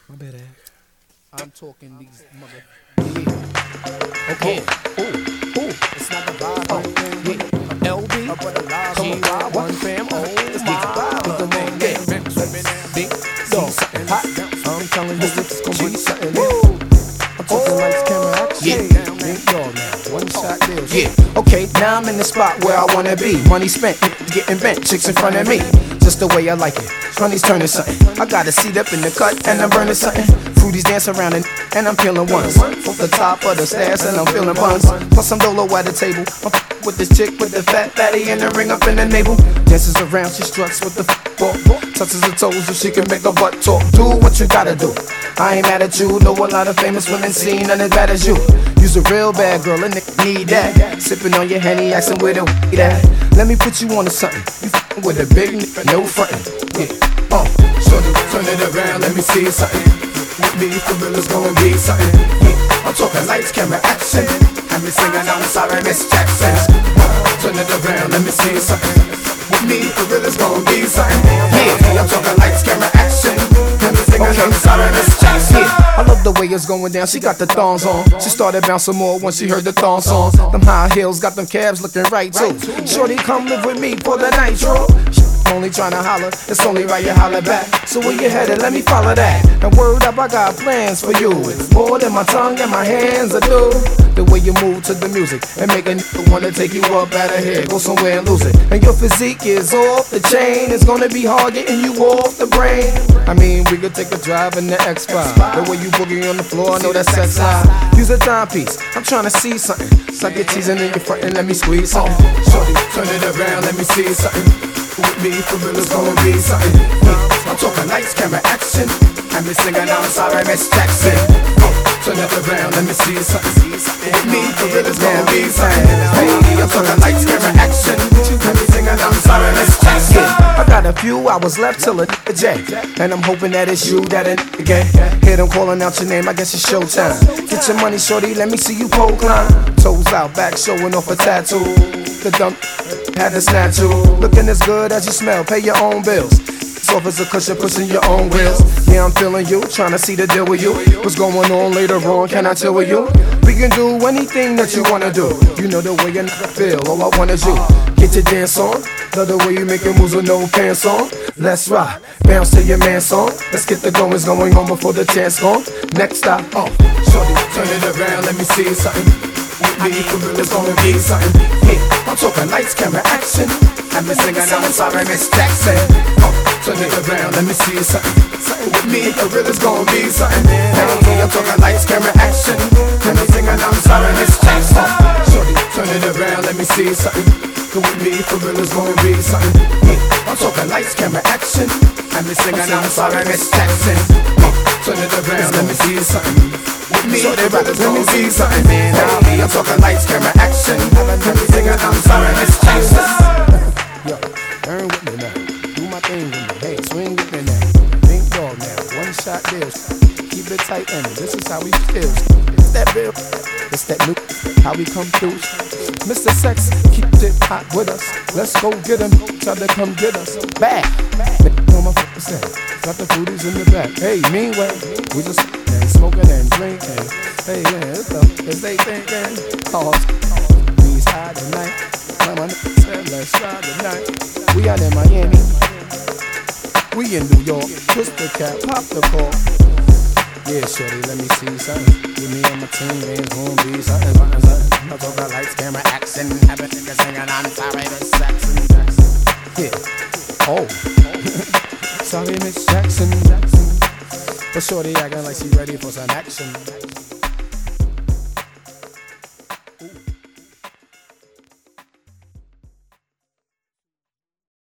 My bad, Ag. I'm talking these mother. Yeah. Okay. Ooh. It's not the vibe. Yeah. LB. G1 fam. Oh my. The man. Big dog. Hot. I'm telling you, it's gonna be something. I'm talking lights, camera, action. Big dog now. One shot deal. Yeah. Okay. Now I'm in the spot where I wanna be. Money spent, getting bent. Chicks in front of me. Just the way I like it. Honey's turning something. I got a seat up in the cut and I'm burning something. Fruities dance around and I'm peeling ones. Off the top of the stairs and I'm feeling buns. Plus I'm dolo at the table. I'm with this chick with the fat fatty and the ring up in the navel. Dances around, she struts with the ball. Touches her toes so she can make her butt talk. Do what you gotta do. I ain't mad at you. Know a lot of famous women seen none as bad as you. You's a real bad girl and need that. Sipping on your Henny, asking where the at. Let me put you on to something. You with a big nigga, no frontin'. Yeah. Shorty, turn it around, let me see something. With me, for real, it's gonna be something. Yeah. I'm talking lights, camera, action. And me singing, I'm sorry, Miss Jackson. Turn it around, let me see something. With me, for real, it's gonna be something. Yeah, I'm talking lights, camera, action. And me singing, I'm sorry, Miss Jackson. I love the way it's going down, she got the thongs on. She started bouncing more when she heard the thong songs. Them high heels got them calves looking right too. Shorty, come live with me for the nitro. Only tryna holler, it's only right you holler back. So where you headed, let me follow that. And word up, I got plans for you. It's more than my tongue and my hands will do. The way you move to the music and make a nigga wanna take you up out of here, go somewhere and lose it. And your physique is off the chain. It's gonna be hard getting you off the brain. I mean, we could take a drive in the X5. The way you boogie on the floor, I know that's sex high. Use a timepiece, I'm tryna see something. Suck your teasing in your front and let me squeeze something. Shorty, turn it around, let me see something. With me, for real, it's gonna be something. I'm talking lights, camera, action. And me singing, I'm sorry, Miss Jackson. Turn it around, let me see something. With me, for real, it's gonna be something. Hey, I'm talking lights, camera, action. And me singing, I'm sorry, Miss Jackson. I got a few hours left till a J. And I'm hoping that it's you that a nigga. Hear them calling out your name, I guess it's showtime. Get your money, shorty, let me see you pole climb. Toes out, back showing off a tattoo. The dump had to snatch you. Looking as good as you smell, pay your own bills. Soft as a cushion, pushing your own wheels. Yeah, I'm feeling you, trying to see the deal with you. What's going on later on, can I tell with you? We can do anything that you wanna do. You know the way you feel, all I want is you. Get your dance on, love the way you make your moves with no pants on. Let's rock, bounce to your man song. Let's get the goings going on before the chance gone. Next stop, shorty, turn it around, let me see something. With me, for real, it's gonna be something. Yeah, I'm talking lights, camera, action. And me singing, I'm sorry, Miss Jackson. Turn it around, let me see something. With me, for real, it's gonna be something. Hey, I'm talking lights, camera, action. And me singing, I'm sorry, Miss Jackson. Shorty, turn it around, let me see something. With me, for real, it's gonna be something. Yeah, I'm talking lights, camera, action. And me singing, I'm sorry, Miss Jackson. Turn it around, let me see something. With me, so they brothers, let me see something. Hey, I'm talking lights, camera, action. Let me sing it, I'm sorry, Miss Jackson. Yo, turn with me now. Do my thing with me. Hey, swing with me now. Big dog now. One shot deals. Keep it tight and this is how we feel. It's that real. It's that new. How we come through. Mr. Sex, keep it hot with us. Let's go get him. Try to come get us. Back. On my percent. Got the foodies in the back. Hey, meanwhile, we just smoking and drinking. Hey, yeah, it's up. Cause they thinking. Oh, we's high tonight. Mama said, let's try tonight. We out in Miami. We in New York. Twist the cap, pop the cork. Yeah, shorty, let me see something. Give me on my team, man, gonna be something. I'm talking lights, camera, action. Have a nigga singing, I'm sorry, Miss Jackson. Yeah. Oh. Sorry, Miss Jackson. But shorty acting like she ready for some action. Ooh.